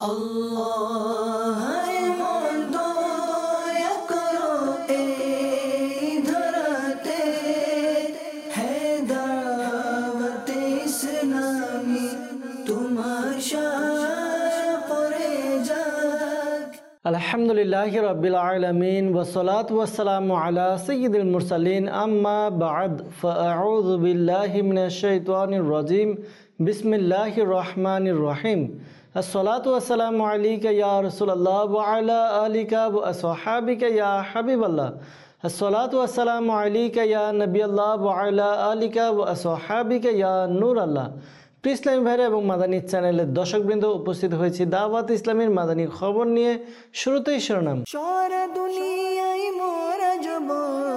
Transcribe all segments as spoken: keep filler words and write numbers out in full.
আল্লাহ মন দয়া করো এই ধরাতে, হেদায়েত ইসলামী তোমার শান পড়ে যাক। আলহামদুলিল্লাহি রাব্বিল আলামিন ওয়াসসালাতু ওয়াসসালামু আলা সাইয়্যিদিল মুরসালিন আম্মা বা'দ ফাআউযু বিল্লাহি মিনাশ শাইতানির রাজিম বিসমিল্লাহির রহমানির রহিম। আসসালাতু ওয়াসসালামু আলাইকা ইয়া রাসূলুল্লাহ ওয়া আলা আলিকা ওয়া আসহাবিকা ইয়া হাবিবাল্লাহ। আসসালাতু ওয়াসসালামু আলাইকা ইয়া নবিয়াল্লাহ ওয়া আলা আলিকা ওয়া আসহাবিকা ইয়া নূরাল্লাহ। প্রিয় ইসলামী ভাইরা এবং মাদানী চ্যানেলের দর্শকবৃন্দ, উপস্থিত হয়েছি দাওয়াত ইসলামীর মাদানী খবর নিয়ে। শুরুতেই শিরোনাম। সারা দুনিয়ায় মোরা যাব,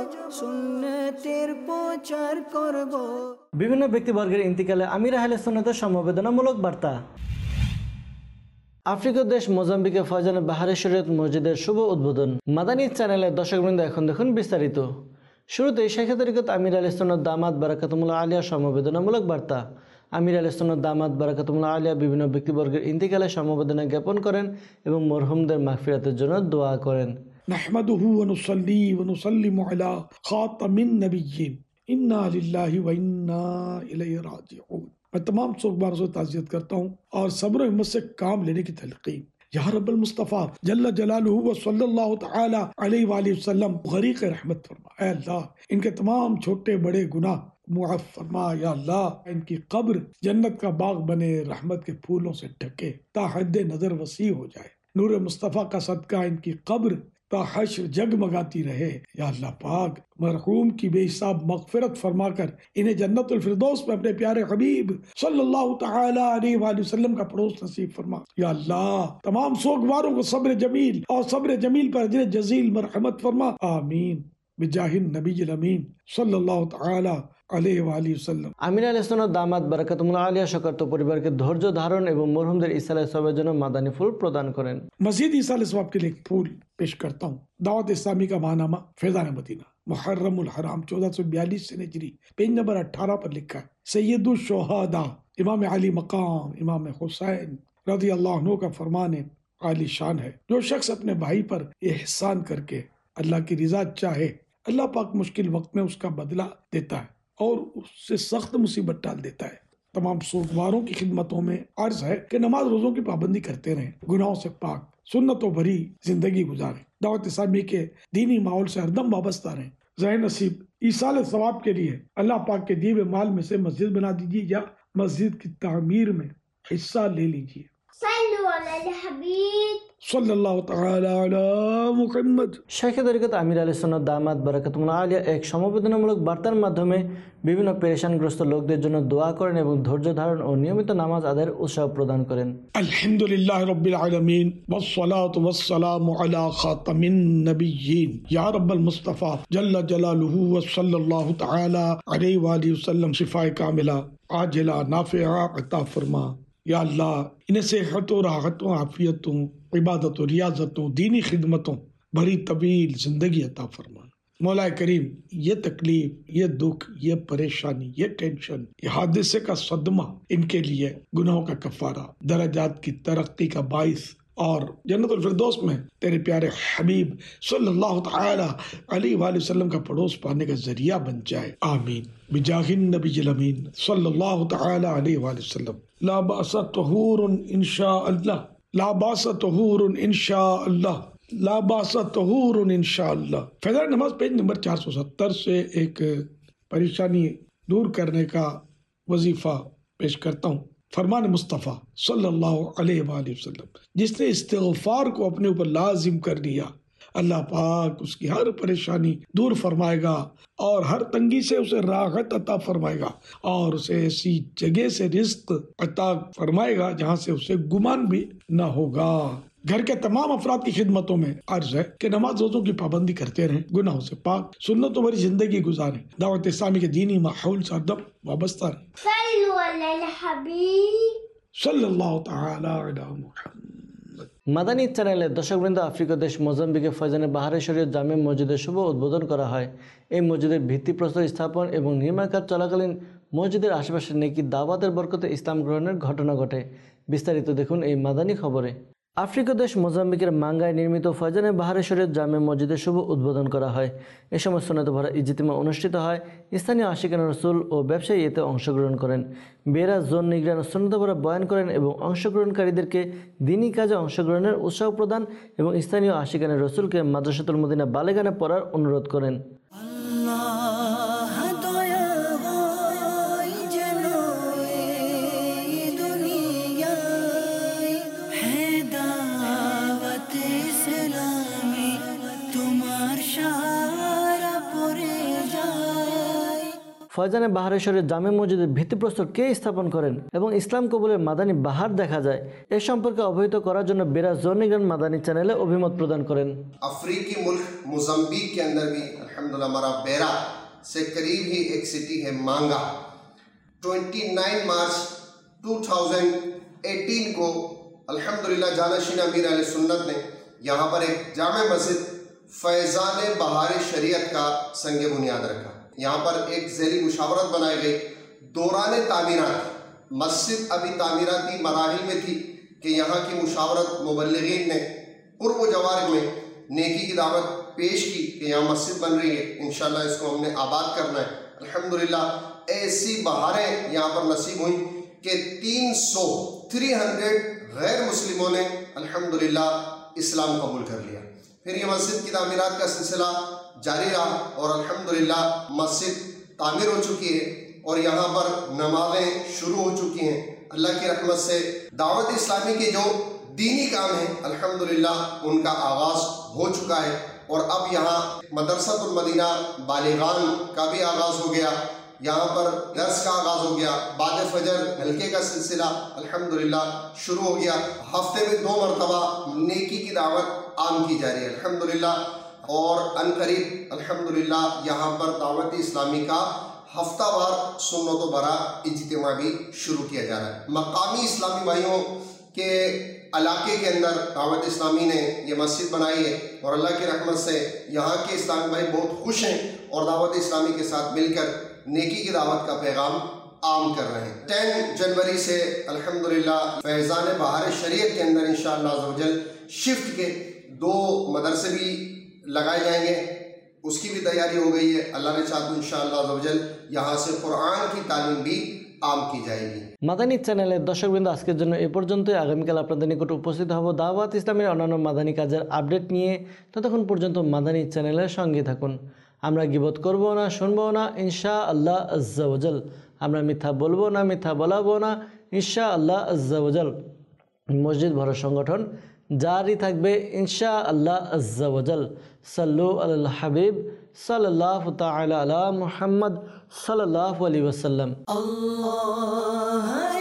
সুন্নতের প্রচার করব। বিভিন্ন ব্যক্তিবর্গের ইন্তিকালে আমির আহলে সুন্নাতের সমবেদনামূলক বার্তা। আফ্রিকার দেশ মোজাম্বিকে ফয়জানে বাহারে শরীয়ত মসজিদের শুভ উদ্বোধন। মাদানী চ্যানেলের দর্শকবৃন্দ, এখন দেখুন বিস্তারিত। শুরুতেই শেখ তরিকত আমির আহলে সুন্নাত দামাত বারাকাতুল্লাহ আলিয়া সমবেদনামূলক বার্তা। আমির আহলে সুন্নাত দামাত বারাকাতুল্লাহ আলিয়া বিভিন্ন ব্যক্তিবর্গের ইন্তিকালে সমবেদনা জ্ঞাপন করেন এবং মরহুমদের মাগফিরাতের জন্য দোয়া করেন। নাহমাদুহু ওয়া নুসাল্লি ওয়া নুসাল্লিমু আলা খাতামিন নবিয়্যিন ইন্না লিল্লাহি ওয়া ইন্না ইলাইহি রাজিউন। मैं तमाम सोगवारों से ताज़ियत करता हूँ और सब्र हिम्मत से काम लेने की तलक़ीन। या रब्बल मुस्तफ़ा जल्ल जलालुहु व सल्लल्लाहु तआला अलैहि वसल्लम गरीक़ रहमत फरमा। ऐ अल्लाह, इनके तमाम छोटे बड़े गुनाह मुआफ़ फरमा। या अल्लाह, इनकी कब्र जन्नत का बाग बने, रहमत के फूलों से ढके ता हद नज़र वसी हो जाए। नूर मुस्तफ़ा का सदका इनकी कब्र ता हश्र जगमगाती रहे। या अल्लाह पाक, मरहूम की बेहिसाब मग़फ़िरत फरमाकर इन्हें जन्नतुल फिरदौस में अपने प्यारे हबीब सल्लल्लाहु तआला अलैहि वसल्लम का पड़ोस नसीब फरमा। या अल्लाह, तमाम सोगवारों को सब्र जमील और सब्र जमील पर अजर जज़ील मरहमत फरमा। आमीन बिजाहिन नबील अमीन सल्लल्लाहु तआला अलैहि वसल्लम। আমির আহলে সুন্নাত দামাত বারাকাতুল্লাহ আলিয়া শকরত পরিবারকে ধৈর্য ধারণ এবং মরহুমদের ইসালে সওয়াবের জন্য মাদানী ফুল প্রদান করেন। मज़ीद इसाले सवाब के लिए एक फूल पेश करता हूँ। दावत इस्लामी का माहनामा फैज़ान मदीना मुहर्रमुल हराम चौदह सौ बयालीस से हिजरी पेज नंबर अठारह पर लिखा है। सैयदुल शुहदा इमाम अली मकाम इमाम हुसैन रज़ी अल्लाह अन्हु का फरमान आली शान है, जो शख्स अपने भाई पर एहसान करके अल्लाह की रिजा चाहे, अल्लाह पाक मुश्किल वक्त में उसका बदला देता है और उससे सख्त मुसीबत टाल देता है। तमाम सोगवारों की खिदमतों में अर्ज है कि नमाज रोजों की पाबंदी करते रहें, गुनाहों से पाक सुन्नतों भरी जिंदगी गुजारें, दावत इस्लामी के दीनी माहौल से हरदम वाबस्ता रहें। ज़ाहिर नसीब ईसाल सवाब के लिए अल्लाह पाक के दिए हुए माल में से मस्जिद बना दीजिए या मस्जिद की तामीर में हिस्सा ले लीजिए। सल्लल्लाहु तआला अला मुहम्मद। শেখ তরিকত আমির আহলে সুন্নাত দামাত বারাকাতুল্লাহ আলিয়া এক সমবেদনামূলক বার্তার মাধ্যমে বিভিন্ন পেরেশানগ্রস্ত লোকদের জন্য দোয়া করেন এবং ধৈর্য ধারণ ও নিয়মিত নামাজ আদায়ের উৎসাহ প্রদান করেন। अल्हम्दुलिल्लाह रब्बिल आलमीन वस्सलातु वस्सलामु अला खातमिन नबिय्यिन या रब्बल मुस्तफ़ा जल्ल जलालुहु व सल्लल्लाहु तआला अलैहि वसल्लम शिफाए कामिला आजिला नाफ़िआ अता फरमा। या अल्लाह, इन्हें सेहतों, राहतों, आफियतों, इबादतों, रियाजतों, दीनी खिदमतों भरी तवील जिंदगी अता फरमा। मौला करीम, ये तकलीफ, ये दुख, ये परेशानी, ये टेंशन, ये हादसे का सदमा इनके लिए गुनाहों का कफारा, दराजात की तरक्की का बाइस और जन्नतुल फिरदौस में तेरे प्यारे हबीब सल्लल्लाहु तआला अलैहि वसल्लम का पड़ोस पाने का जरिया बन जाए। आमीन बिजाहिन नबील अमीन सल्लल्लाहु तआला अलैहि वसल्लम। ला बासा तहूरुन इंशाअल्लाह, ला बासा तहूरुन इंशाअल्लाह, ला बासा तहूरुन इंशाअल्लाह। फजर नमाज पेज नंबर चार सौ सत्तर से एक परेशानी दूर करने का वजीफा पेश करता हूँ। फरमान मुस्तफ़ा सल्लल्लाहु अलैहि वसल्लम, जिसने इस्तिग़फ़ार को अपने ऊपर लाजिम कर लिया, अल्लाह पाक उसकी हर परेशानी दूर फरमाएगा और हर तंगी से उसे राहत अता फरमाएगा और उसे ऐसी जगह से रिज़्क़ अता फरमाएगा जहाँ से उसे गुमान भी न होगा। घर के तमाम अफराद की खिदमतों में अर्ज है कि नमाज रोजों की पाबंदी करते रहें, गुनाहों से पाक सुन्नतों भरी जिंदगी गुजारें, दावत इस्लामी के दीनी माहौल से हरदम वाबस्ता रहें। सल्लल्लाहु तआला अला मुहम्मद। মাদানী চ্যানেলের দর্শকবৃন্দ, আফ্রিকা দেশ মোজাম্বিকে ফয়জানে বাহারে শরীয়ত জামে মসজিদের শুভ উদ্বোধন করা হয়। এই মসজিদের ভিত্তিপ্রস্তর স্থাপন এবং নির্মাণ কাজ চলাকালীন মসজিদের আশেপাশে নেকি দাওয়াতের বরকতে ইসলাম গ্রহণের ঘটনা ঘটে। বিস্তারিত দেখুন এই মাদানী খবরে। আফ্রিকা দেশ মোজাম্বিকের মাঙ্গায় নির্মিত ফয়জানে বাহারে শরীয়ত জামে মসজিদের শুভ উদ্বোধন করা হয়। এ সময় সুন্নাতে ভরা ইজতিমা অনুষ্ঠিত হয়। স্থানীয় আশিকান রাসূল ও ব্যবসায়ী এতে অংশগ্রহণ করেন। বেরা জোন নিগরান সুন্নাতে ভরা বয়ান করেন এবং অংশগ্রহণকারীদেরকে দিনী কাজে অংশগ্রহণের উৎসাহ প্রদান এবং স্থানীয় আশিকানের রাসূলকে মাদ্রাসাতুল মদিনা বালেগানে পড়ার অনুরোধ করেন। ফয়জানে বাহারে শরীয়ত জামে মসজিদের ভিত্তিপ্রস্তর কে স্থাপন করেন এবং ইসলাম কবুলের মাদানী বাহার দেখা যায়, এ সম্পর্কে অবহিত করার জন্য বেরা জোনিগান মাদানী চ্যানেলে অভিমত প্রদান করেন। अफ्रीकी मुल्क मोज़म्बिक के अंदर भी अल्हम्दुलिल्लाह हमारा बेरा से करीब ही एक सिटी है मांगा। उनतीस मार्च दो हज़ार अठारह को अल्हम्दुलिल्लाह जानशीन अमीर अहले सुन्नत ने यहाँ पर एक जामे मस्जिद फैज़ान बहार शरीयत का संग बुनियाद रखा। यहाँ पर एक ज़ैली मुशावरत बनाई गई। दौरान तामीरात मस्जिद अभी तामीराती मराहिल में थी कि यहाँ की मुशावरत मुबल्लिगीन ने पूर्व जवार में नेकी की दावत पेश की कि यहाँ मस्जिद बन रही है, इंशाअल्लाह इसको हमने आबाद करना है। अल्हम्दुलिल्लाह ऐसी बहारें यहाँ पर नसीब हुई कि तीन सौ थ्री हंड्रेड गैर मुस्लिमों ने अल्हम्दुलिल्लाह इस्लाम कबूल कर लिया। फिर ये मस्जिद की तामीरात का सिलसिला जारी रहा और अल्हम्दुलिल्लाह मस्जिद तामीर हो चुकी है और यहाँ पर नमाज़ें शुरू हो चुकी हैं। अल्लाह की रहमत से दावत इस्लामी के जो दीनी काम है अल्हम्दुलिल्लाह उनका आगाज़ हो चुका है और अब यहाँ मदरसातुल मदीना बालिगान का भी आगाज़ हो गया। यहाँ पर दर्स का आगाज़ हो गया। बाद फजर हल्के का सिलसिला अल्हम्दुलिल्लाह शुरू हो गया। हफ्ते में दो मरतबा नेकी की दावत आम की जा रही है अल्हम्दुलिल्लाह और अनकरीब अल्हम्दुलिल्लाह यहाँ पर दावत इस्लामी का हफ्तावार सुन्नत भरा इज्तिमा भी शुरू किया जा रहा है। मकामी इस्लामी भाइयों के इलाके के अंदर दावत इस्लामी ने ये मस्जिद बनाई है और अल्लाह की रहमत से यहाँ के इस्लामी भाई बहुत खुश हैं और दावत इस्लामी के साथ मिलकर नेकी की दावत का पैगाम आम कर रहे हैं। दस जनवरी से अल्हम्दुलिल्लाह फैज़ान बहार शरीयत के अंदर इंशाअल्लाह अज़्ज़वजल शिफ्ट के दो मदरसे भी लगाए जाएंगे, उसकी भी तैयारी हो गई है। अल्लाह ने चाहा तो इंशाअल्लाह अज़्ज़वजल यहाँ से कुरान की तालीम भी आम की जाएगी। মাদানী চ্যানেলের দর্শকবৃন্দ, আজকের জন্য এ পর্যন্তই। আগামীকাল আপনাদের নিকট উপস্থিত হব দাওয়াত ইসলামের অন্যান্য মাদানী কাজের আপডেট নিয়ে। ততক্ষণ পর্যন্ত মাদানী চ্যানেলের সঙ্গে থাকুন। আমরা গীবত করব না, শুনবো না ইনশাআল্লাহ আজ্জা ওয়াজাল। আমরা মিথ্যা বলবো না, মিথ্যা বলাবো না ইনশাআল্লাহ আজ্জা ওয়াজাল। মসজিদ ভরা সংগঠন জারি থাকবে ইনশাআল্লাহ আজ্জা ওয়াজাল। সাল্লু আলাল হাবিব সাল্লাল্লাহু তাআলা আলা মুহাম্মদ সাল্লাল্লাহু আলাইহি ওয়াসাল্লাম। আল্লাহ